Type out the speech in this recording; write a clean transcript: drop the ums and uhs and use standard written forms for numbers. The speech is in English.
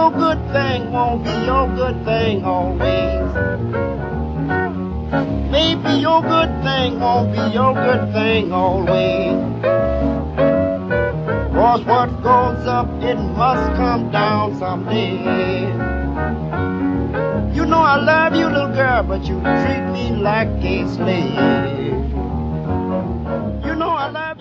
your good thing won't be your good thing always. Maybe your good thing won't be your good thing always. 'Cause what goes up, it must come down someday. You know I love you, little girl, but you treat me like a slave. You know I love